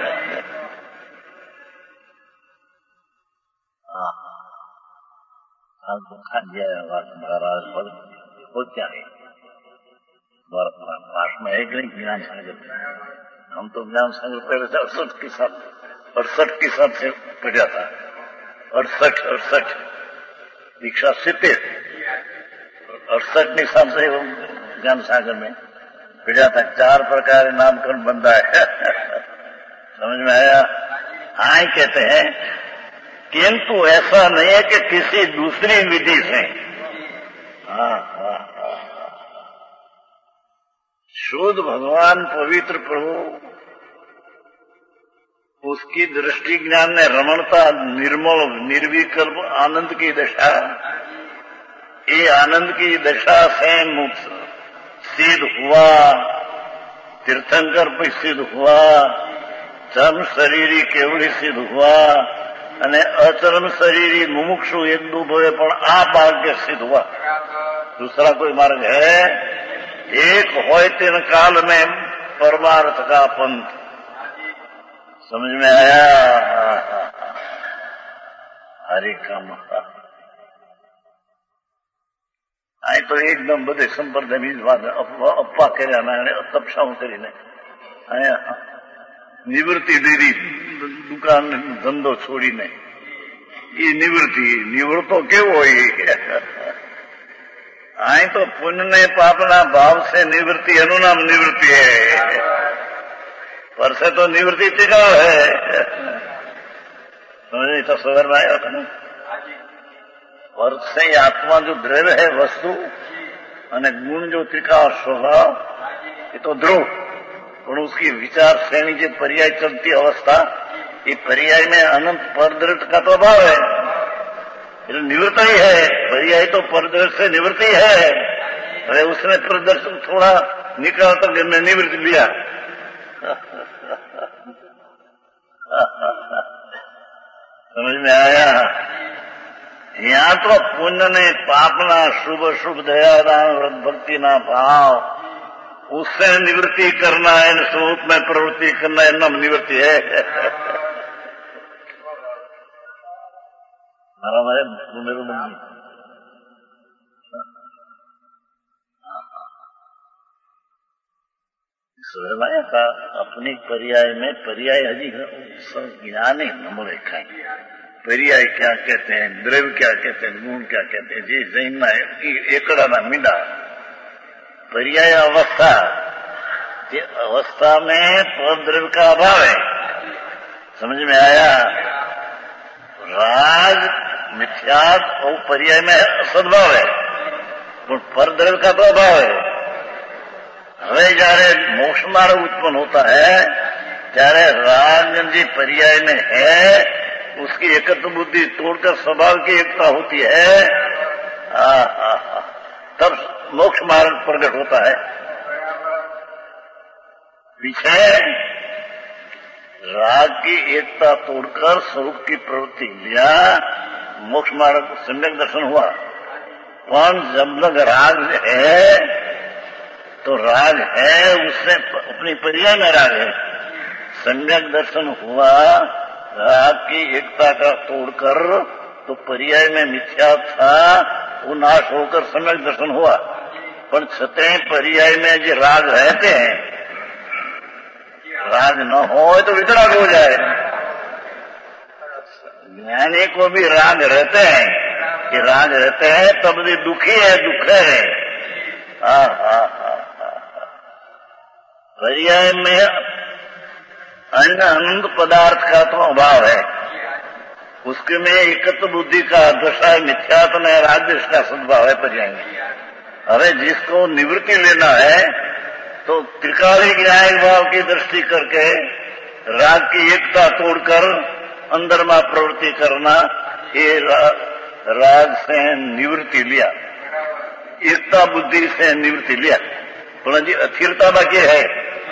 हमको खा दिया महाराज पद वो क्या है पाठ में है कि नहीं ज्ञान सागर. हम तो ज्ञान सागर पहले से अड़सठ के साथ अड़सठ के साथ से पढ़ा था. अड़सठ अड़सठ दीक्षा सितर अड़सठ के हिसाब से ज्ञान सागर में पढ़ा था. चार प्रकार नामकरण बंदा है. समझ में आया? हाँ कहते हैं किंतु ऐसा नहीं है कि किसी दूसरी विधि से. हाँ हाँ हाँ शुद्ध भगवान पवित्र प्रभु उसकी दृष्टि ज्ञान ने रमणता, निर्मल निर्विकल्प आनंद की दशा, ये आनंद की दशा से मुक्त सिद्ध हुआ, तीर्थंकर भी सिद्ध हुआ, चर्म शरीरी केवड़ी सिद्ध हुआ અને અચરમ શરીરી મુમુક્ષુ એક દુભવે પણ આ ભાગ્ય સિદ્ધ हुआ. दूसरा कोई मार्ग है? एक होय तीन काल में परमार्थ का पंथ. समझ में आया? हरि का महा आई तो एकदम बधे संप्रदाय बीज बात अप्पा કર્યા તપસાઓ કરીને નિવૃત્તિ દીધી, દુકાન ધંધો છોડીને. એ નિવૃત્તિ નિવૃત્તો કેવો હોય? અહીં તો પુण्य ने पापना भाव से निवृत्ति, એનું नाम निवृत्ति है. पर से तो निवृत्ति टिकाव है. समझ तो सबर में आया था ना. पर से आत्मा जो द्रव्य है वस्तु અને ગુણ जो टिकाव स्वभाव ये तो ध्रुव, पर उसकी विचार श्रेणी जो पर्याय चलती अवस्था, ये पर्याय में अनंत परदृष्ट का तो अभाव है. निवृत्ति ही है. पर्याय तो परदृष्ट से निवृत्ति है. अरे उसने परदृष्ट थोड़ा निकाला तो मैं निवृत्ति लिया. समझ में आया? यहाँ तो पुण्य ने पापना, शुभ शुभ दयादान व्रत भक्ति ना भाव, उससे निवृत्ति करना है, स्वरूप में प्रवृत्ति करना है, नाम निवृत्ति है. हमारे मेरे मन में का अपनी पर्याय में पर्याय हजी ज्ञान ही नमूने खाए. पर्याय क्या कहते हैं, द्रव्य क्या कहते हैं, गुण क्या कहते हैं, जी जैन एकड़ा ना मीडा. पर्याय अवस्था, ये अवस्था में परद्रव्य का अभाव है. समझ में आया? राग मिथ्यात और पर्याय में सद्भाव है, पर परद्रव्य का तो अभाव है. હવે जયારે मोक्ष मार्ग उत्पन्न होता है ત્યારે राग जी पर्याय में है, उसकी एकत्र बुद्धि तोड़कर स्वभाव की एकता होती है. आ, आ, आ, तब मोक्ष मार्ग प्रकट होता है. पीछे राग की एकता तोड़कर स्वरूप की प्रवृत्ति लिया, मोक्ष मार्ग सम्यक दर्शन हुआ. कौन जब तक राग है तो राग है, उससे अपनी पर्याय में राग है. सम्यक दर्शन हुआ, राग की एकता का तोड़कर तो पर्याय में मिथ्या था, वो नाश होकर सम्यक दर्शन हुआ. पर छते पर्याय में जो राग रहते हैं, राग न हो तो वितराग हो जाए. ज्ञानी को भी राग रहते हैं, कि राग रहते हैं तब भी दुखी है, दुख है. हाँ हाँ हाँ पर्याय में अन्य अनंत पदार्थ का तो अभाव है, उसके में एकत्र बुद्धि का दशा मिथ्यात्व में राग का सद्भाव है पर्याय में. अरे जिसको निवृत्ति लेना है तो त्रिकालिक न्याय भाव की दृष्टि करके राग की एकता तोड़कर अंदरमा प्रवृत्ति करना, ये रा, राग से निवृत्ति लिया, एकता बुद्धि से निवृत्ति लिया। बोला जी अस्थिरता बाकी है।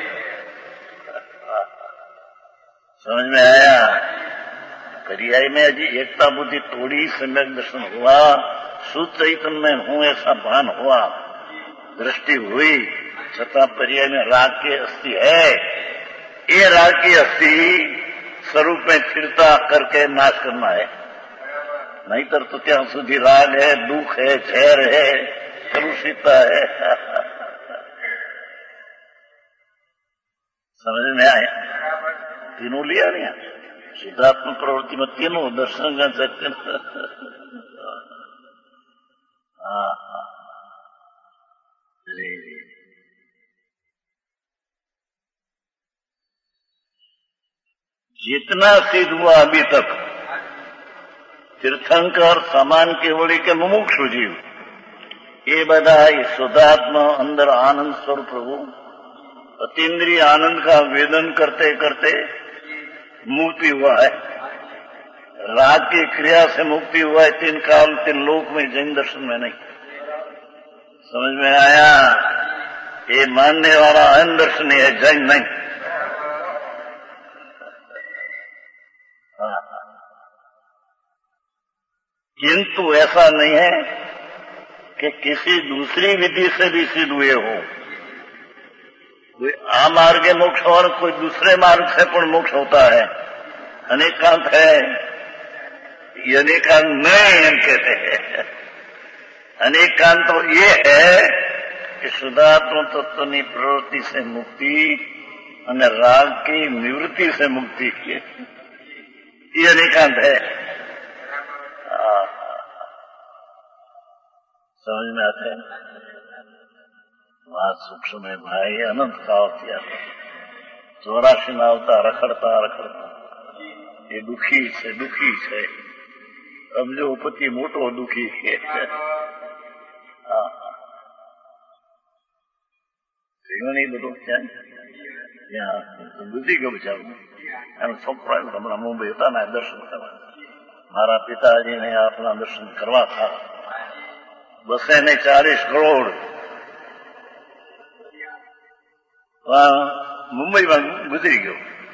समझ में आया? पर्याय में अजी एकता बुद्धि तोड़ी, सम्यक दर्शन हुआ, शुद्ध चैतन्य में हूं ऐसा भान हुआ, दृष्टि हुई, छठा पर्याय में राग की अस्थि है। ये राग की अस्थि स्वरूप में स्थिरता करके नाश करना है, नहीं तर तो ત્યાં સુધી राग है, दुख है, झैर है, कलुषिता है। समझ में आया? तीनों लिया नहीं, शुद्धात्म प्रवृत्ति में तीनों दर्शन कर सकते। हाँ हाँ, जितना सिद्ध हुआ अभी तक तीर्थंकर समान केवड़ी के मुमुक्षु जीव, ये बधा शुद्धात्मा अंदर आनंद स्वरूप प्रभु अतीन्द्रिय आनंद का वेदन करते करते मुक्ति हुआ है। राग की क्रिया से मुक्ति हुआ है, तीन काल तीन लोक में, जैन दर्शन में नहीं। समझ में आया? ये मानने वाला अहम दर्शन है, जैन नहीं। किंतु ऐसा नहीं है कि किसी दूसरी विधि से भी सिद्ध हुए हो। कोई आ मार्ग मोक्ष और कोई दूसरे मार्ग से पण मोक्ष होता है। अनेकांत है, ये अनेकांत नहीं हम कहते हैं। अनेकांत तो ये है कि शुद्धात्म तत्व की प्रवृत्ति से मुक्ति और राग की निवृत्ति से मुक्ति, ये अनेकांत है। समझ में आते हैं? बात सूक्ष्म है भाई। अनंत का किया चौरासी में આવતા રખડતા રખડતા એ દુખી છે દુખી છે સમજો પછી મોટો દુખી છે। નહીં બધું ત્યાં બુદ્ધિ ગમ છે એનો છોકરો હમણાં મુંબઈ હતા ને દર્શન કરવા, મારા પિતાજીને આપણા દર્શન કરવા હતા। બસે ને ચાલીસ કરોડ મુંબઈમાં ગુજરી ગયો।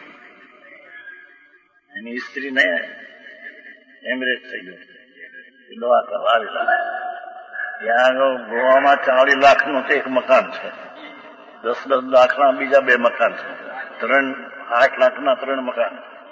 એની સ્ત્રીને એમરેજ થઈ ગયો, દવા કરવા આવેલા। ત્યાં ગોવામાં ચાલીસ લાખનું તો એક મકાન છે, દસ દસ લાખના બીજા બે મકાન છે, ત્રણ આઠ લાખના ત્રણ મકાન।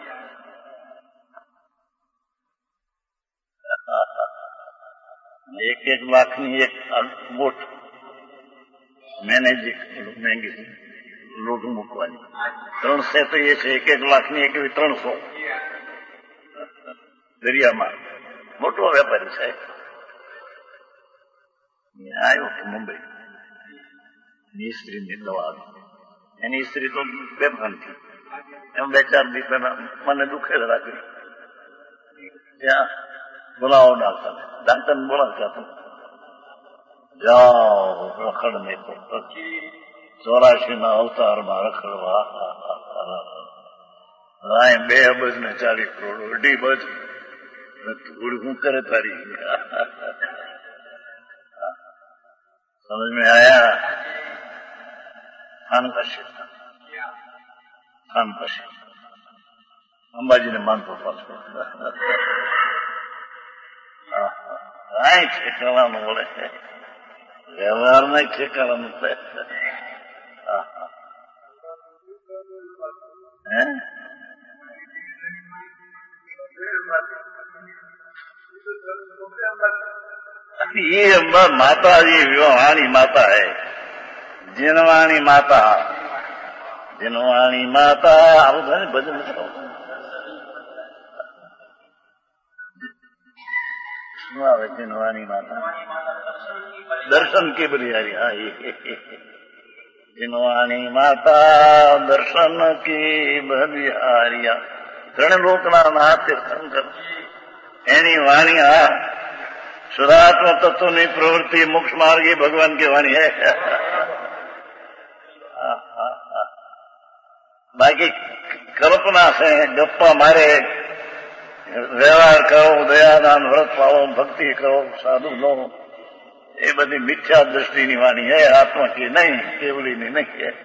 એક એક લાખની એક બોટ મેનેજ મહેંગી લોટ મૂકવાની, ત્રણસો તો એ છે, એક એક લાખની એક ત્રણસો દરિયામાં। મોટો વેપારી છે। આવ્યો કે મુંબઈ, એની સ્ત્રીની દવા આવી, એની સ્ત્રી તો બેભાન થઈ। એમ બે ચાર દિવસ પહેલા મને દુખે રાખી, ત્યાં બોલાવો ડાક્ટર, ડાક્ટર ને બોલાવતા હતા, જાઓ રખડને તો ચોરાશી ના અવતારમાં રખડવા। બે અબજ ને ચાલીસ કરોડ અઢી બજ હું કરે તારી। समझ में आया? खान का क्षेत्र, खान का क्षेत्र अंबाजी ने मान तो पास ठेकाना बोले व्यवहार नहीं ठेकाना ये माता जी विवाहानी माता है, जिनवाणी माता, जिनवाणी माता आવું થાય ને ભજન શું આવે? जिनवाणी माता दर्शन की बलिहारी। हाँ, जिनवाणी माता दर्शन की बलिहारिया ત્રણ લોકના નાથ તીર્થંકર, એની વાણી આ शुद्धात्म तत्व नहीं प्रवृत्ति मोक्ष मार्ग ही भगवान की वाणी है। बाकी कल्पना से गप्पा मारे, व्यवहार करो, दयादान व्रत पाओ, भक्ति करो, साधु लो, ये बड़ी मिथ्या दृष्टि ની वाणी है, आत्मा की नहीं, केवली ની नहीं है।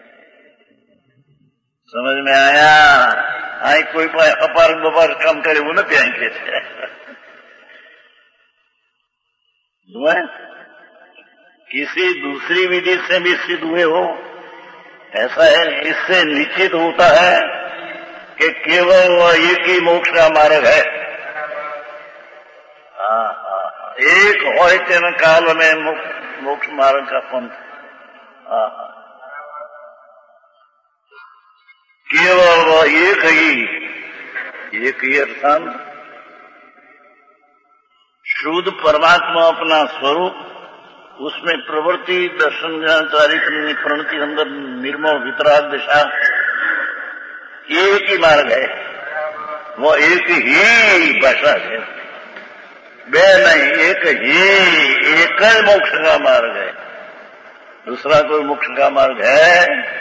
समझ में आया? आई कोई अपार बपार काम करे वो नहीं आई के છે। किसी दूसरी विधि से भी सिद्ध हुए हो, ऐसा है। इससे निश्चित होता है कि केवल वह एक ही मोक्ष का मार्ग है। हाँ हाँ, एक होय तेन काल में मोक्ष मार्ग का पंथ। हाँ हाँ, केवल वह एक ही, एक ही अर्थात शुद्ध परमात्मा अपना स्वरूप, उसमें प्रवृत्ति, दर्शन, ज्ञान, चारित्र, प्रणति, अंदर निर्मल वितराग दिशा, एक ही मार्ग है। वो एक ही भाषा है, बे नहीं, एक ही, एक ही मोक्ष का मार्ग है। दूसरा कोई मोक्ष का मार्ग है?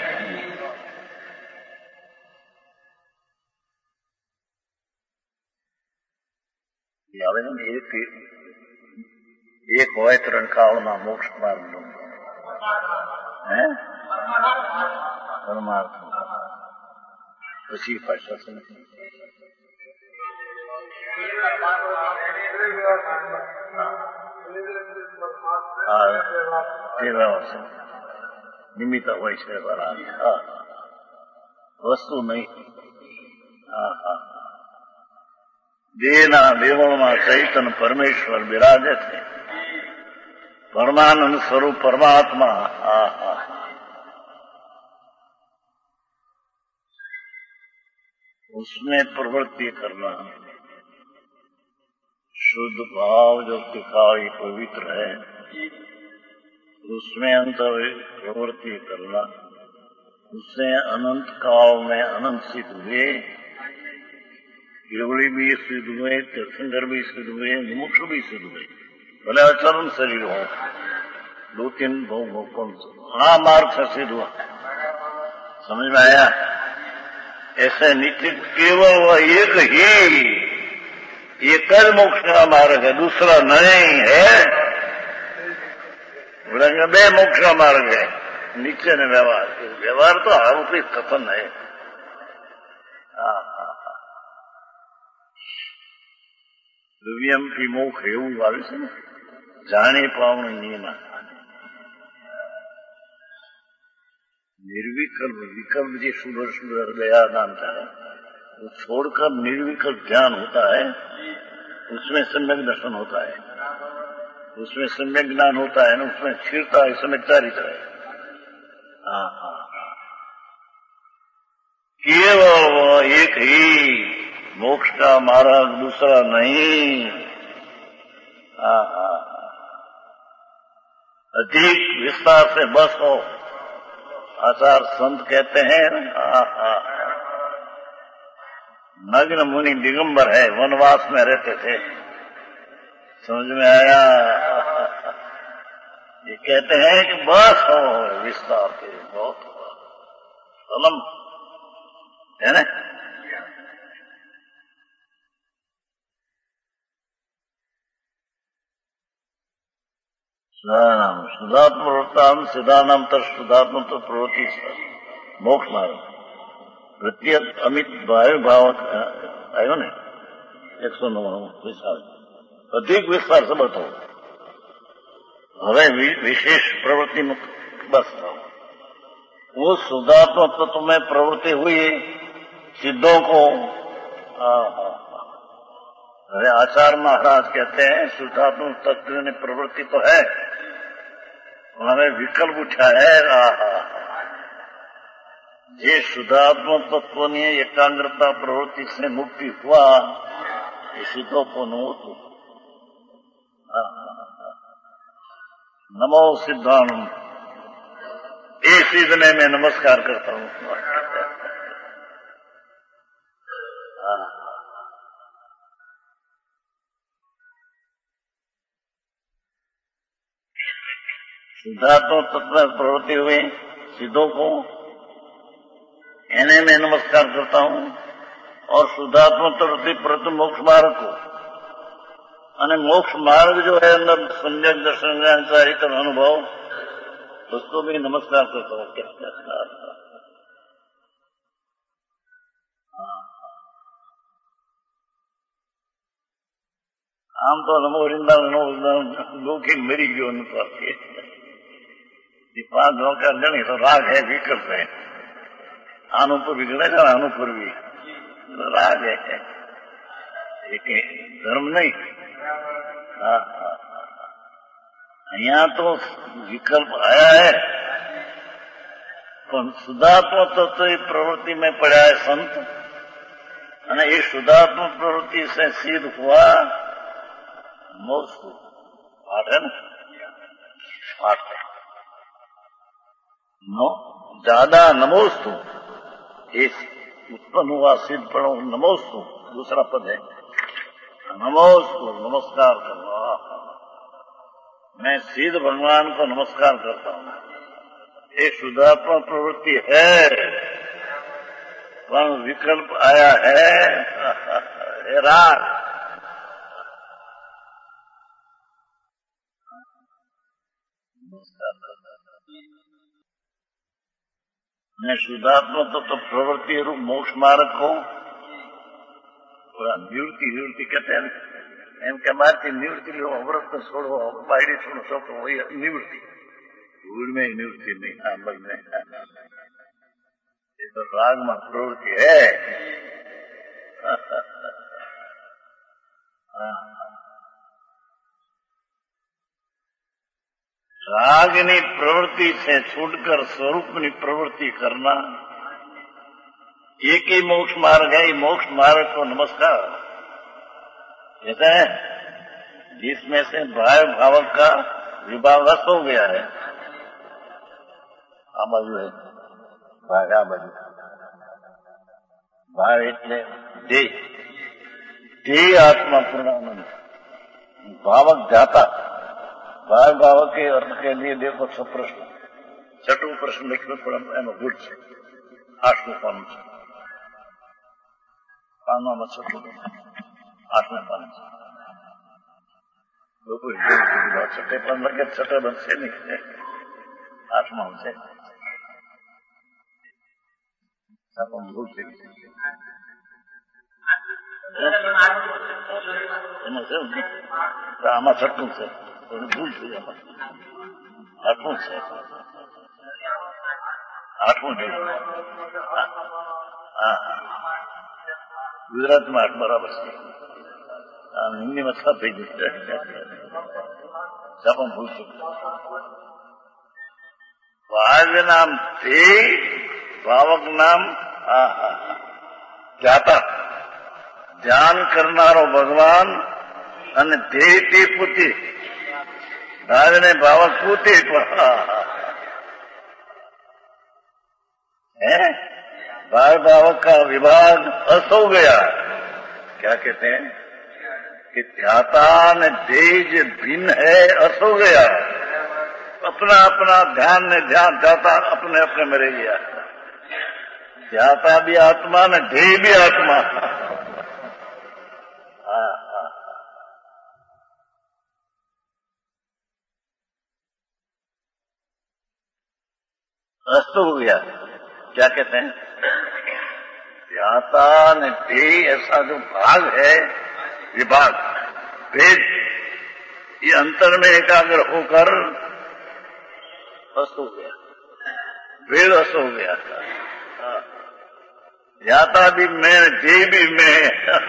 एक एक હોય ત્રણકાળમાં મોક્ષ માર્ગ હે પરમાર્થ પછી પાછા છે નિમિત્ત હોય છે વસ્તુ નહીં। હા હા, દેહના દેવળમાં ચૈતન્ય પરમેશ્વર બિરાજે છે, परमानंद स्वरूप परमात्मा। आहा, उसमें प्रवृत्ति करना, शुद्ध भाव जो तिखाई पवित्र है, उसमें अंतर प्रवृत्ति करना, उससे अनंत काल में अनंत सिद्ध हुए, केवली भी सिद्ध हुए, तीर्थंकर भी सिद्ध हुए, मुमुक्ष भी सिद्ध हुए, भले आचरण शरीर हो, दो तीन भोग भोग हाँ मार्ग से सिद्ध हुआ। समझ में आया? ऐसे निश्चित केवल वह एक ही, एक ही मोक्ष का मार्ग है, दूसरा नहीं है। बोलेंगे बे मोक्ष का मार्ग है, नीचे ने व्यवहार, व्यवहार तो आरोपित कथन है। हाँ हाँ हाँ, दिव्यम मोक्ष એવું આવે છે ને, જાણે પાવણ નિયમ निर्विकल्प विकल्प जो सुंदर सुंदर दयादान का है, वो छोड़कर निर्विकल्प ध्यान होता है, उसमें सम्यक दर्शन होता है, उसमें सम्यक ज्ञान होता है ना, उसमें स्थिरता है, सम्यक चारित्र है। हाँ हाँ, केवल वो एक ही मोक्ष का मार्ग, दूसरा नहीं। हाँ हाँ, अधिक विस्तार से बस हो, आचार संत कहते हैं। नग्न मुनि दिगंबर है, वनवास में रहते थे। समझ में आया? ये कहते हैं कि बस हो विस्तार के बहुत फलम है ना। शुद्धात्म प्रवृत्तान सिद्धानाम तर शुद्धात्म तो प्रवृत्ति मोक्ष मार्ग वृत्ति अमित भाव भाव आयो ने एक सौ नवाणु विस्तार अधिक विस्तार से बताओ। हमें विशेष प्रवृत्ति में बस था वो शुद्धात्म तत्व में प्रवृत्ति हुई सिद्धों को। अरे आचार्य महाराज कहते हैं शुद्धात्म तत्व में प्रवृत्ति तो है, उन्होंने विकल्प उठा है। ये शुद्धात्म तत्व ने एकाग्रता प्रवृत्ति से मुक्ति हुआ, सिद्धों को नोतु। नमो सिद्धानम, ये सिद्धने में नमस्कार करता हूँ। शुद्धात्मा तत्व में प्रवृत्ति हुए सिद्धों को इन्हें मैं नमस्कार करता हूं और शुद्धात्मा प्रवृत्ति प्रति मोक्ष मार्ग को અને मोक्ष मार्ग जो है अंदर सम्यक दर्शन ज्ञान सहित अनुभव उसको भी नमस्कार करता हूँ। क्या आम तो नमो वृंदावन नमो वृंदावन दो की मेरी भी अनुसार के पांच नौ का जन तो राग है भी करते हैं आनू पर भी गणेगा आनू पर भी राग है एक धर्म नहीं। हाँ यहाँ तो विकल्प आया है પણ શુદ્ધાત્મ તત્વ प्रवृत्ति में पड़ा है संत અને ये शुद्धात्म प्रवृत्ति से सिद्ध हुआ मोक्ष पाठ है ना पाठ है नो ज्यादा नमोस्तु एक उत्पन्न हुआ सिद्ध पढ़ो नमोस्तु दूसरा पद है नमोस्तु नमस्कार करना मैं सिद्ध भगवान को नमस्कार करता हूँ। ये शुद्धात्मा प्रवृत्ति है पर विकल्प आया है राग मैं शुद्धात्मा तो, तो प्रवृत्ति रूप मोक्ष मार्ग को निवृत्ति निवृत्ति कहते हैं एम के मारती निवृत्ति लो व्रत छोड़ो बाहरी छोड़ो सब वही निवृत्ति भूल में निवृत्ति नहीं आमल में ये तो राग में प्रवृत्ति है। रागनी प्रवृत्ति से छूटकर स्वरूपनी प्रवृत्ति करना एक ही मोक्ष मार्ग है। मोक्ष मार्ग को नमस्कार कहते हैं जिसमें से भाव भावक का विभाग हो गया है आ बाजू है भाग आ बाजू भाव એટલે देह देह आत्मा पूर्णानंद भावक जाता भाव भावक के अर्थ के लिए देखो सब प्रश्न छठो प्रश्न लिखना पड़ा एम भूल से आठवें पान से पानवा में छठो आठवें पान से लोग छठे पान लगे छठे बन से नहीं आठवा से भूल से આમાં છઠ્ઠું છે ભૂલ થઈ જાય આઠમું છે આઠમું છે હા ગુજરાતમાં આઠ બરાબર છે હિન્દીમાં છ થઈ જશે પણ ભૂલ છે ભાવ્ય નામ તે ભાવક નામ જાતા ધ્યાન કરનારો ભગવાન અને ધ્યેય તે પોતે ભાવને ભાવક પોતે है भाव भावक का विभाग अस हो गया। क्या कहते हैं कि ध्याता ने ध्येय भिन्न है अस हो गया। अपना अपना ध्यान ने ध्यान ध्याता अपने अपने में रह गया। ध्याता भी आत्मा ने ध्येय भी आत्मा। अस्त हो गया। क्या कहते हैं ध्याता ने ध्येय ऐसा जो भाग है विभाग भेद ये अंतर में एकाग्र होकर अस्त हो गया भेद अस्त हो गया। ध्याता भी मैं ध्येय भी मैं।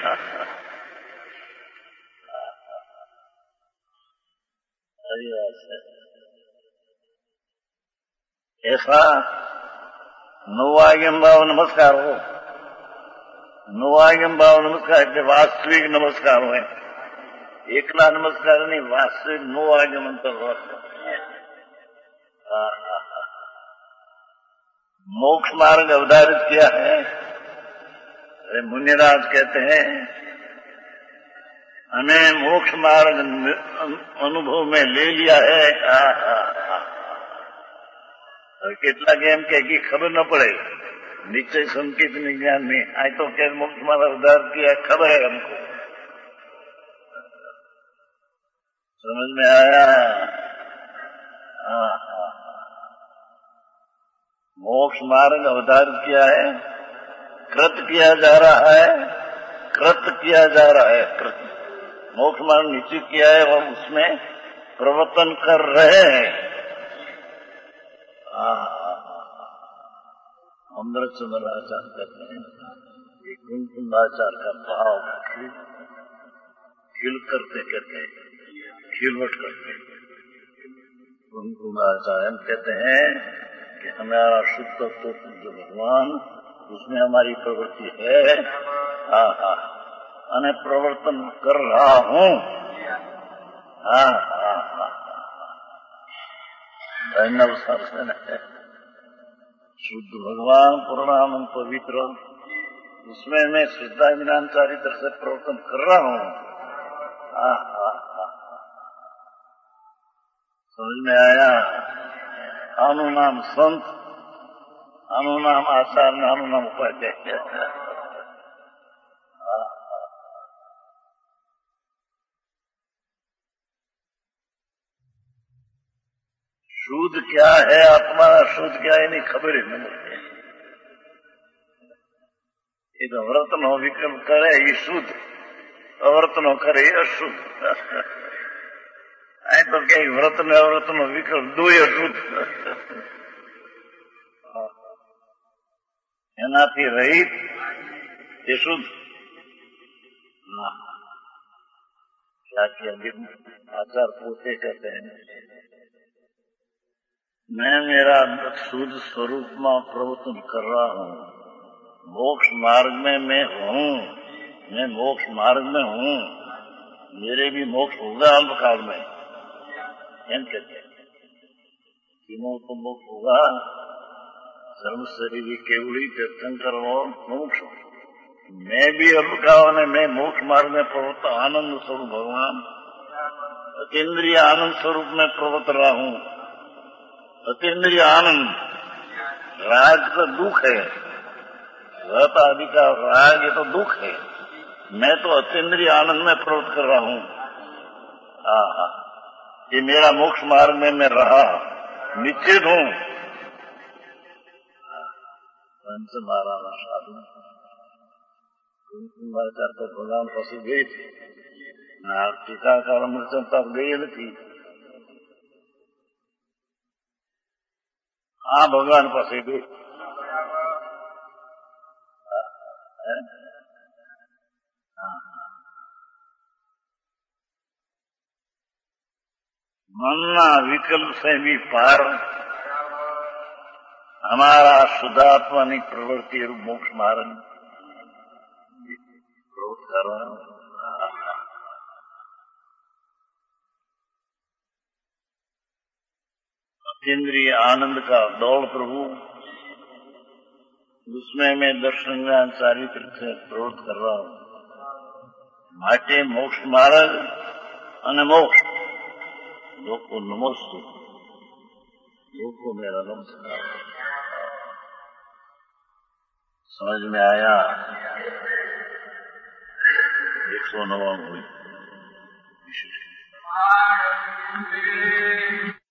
ऐसा नवागम भाव नमस्कार हो नवागम भाव नमस्कार એટલે વાસ્તવિક નમસ્કાર હોય એકલા નમસ્કાર નહીં વાસ્તવિક નવાગમ અંતર मोक्ष मार्ग अवधारित किया है। मुनिराज कहते हैं हमें मोक्ष मार्ग अनुभव में ले लिया है। और કેટલાક એમ કે ખબર ન પડે निश्चय संकेत विज्ञान में आज तो क्या मुक्त मारा उदार किया खबर है हमको समझ में आया। हाँ हाँ मोक्ष मार्ग अवतार किया है, कृत किया जा रहा है, कृत किया जा रहा है, कृत मोक्ष मार्ग निश्चित किया है और उसमें प्रवर्तन कर रहे हैं। अमृत सुंदराचार करते हैं, एक कुंकुमाचार का भाव खिल, खिल करते करते खिलवट करते कुंकुमाचार्य कहते हैं कि हमारा शुद्ध तत्व जो भगवान उसमें हमारी प्रवृत्ति है। हाँ हाँ अने प्रवर्तन कर रहा हूँ। हाँ हाँ हाँ धन्यवाद है शुद्ध भगवान पूर्णानंद पवित्र उसमें मैं श्रद्धा ज्ञान चारित्र से प्रवर्तन कर रहा हूँ। समझ में आया। अनुनाम संत, अनुनाम आचार्य, अनुनाम उपाध्याय। शुद्ध क्या है आत्मा, शुद्ध क्या है नहीं खबर ही नहीं मुझे। ये तो व्रत नो विकल्प करे ये शुद्ध, अव्रत नो करे ये अशुद्ध। आई तो कहीं व्रत ने अव्रत नो विकल्प दो ही अशुद्ध। एनाथी रहित ये शुद्ध ना क्या किया आचार पोते कहते हैं मैं मेरा शुद्ध स्वरूप में प्रवर्तन कर रहा हूँ। मोक्ष मार्ग में मैं हूँ, मैं मोक्ष मार्ग में हूँ, मेरे भी मोक्ष होगा अल्पकाल में। एम कहते तीनों को मोक्ष होगा सर्व शरीर केवली तीर्थंकर मोक्ष। मैं भी अल्पकाल में मैं मोक्ष मार्ग में प्रवर्त आनंद स्वरूप भगवान अतीन्द्रिय आनंद स्वरूप में प्रवर्त रहा हूँ। अतीन्द्रिय आनंद राग तो दुख है, रत आदि का राग ये तो दुख है, मैं तो अतीन्द्रिय आनंद में प्रवृत्त कर रहा हूँ। हाँ ये मेरा मोक्ष मार्ग में मैं रहा निश्चित हूँ। पंच महाराणा साधु कुंकुमाचार तो भगवान पास गई थी, टीकाकार अमृतचंद तक गई थी। हाँ भगवान पास गई मनना विकल्प से भी पार हमारा शुद्धात्मा प्रवृत्ति और मोक्ष मार्ग प्रवृत्त कर रहा हूं। अतीन्द्रिय आनंद का दौड़ प्रभु उसमें मैं दर्शन ज्ञान चारित्र से प्रवृत्त कर रहा हूँ। माटे मोक्ष मार्ग अने मोक्ष लोग को नमोस्तु, लोग को मेरा नमस्कार। समझ में आया। एक सौ नवानवे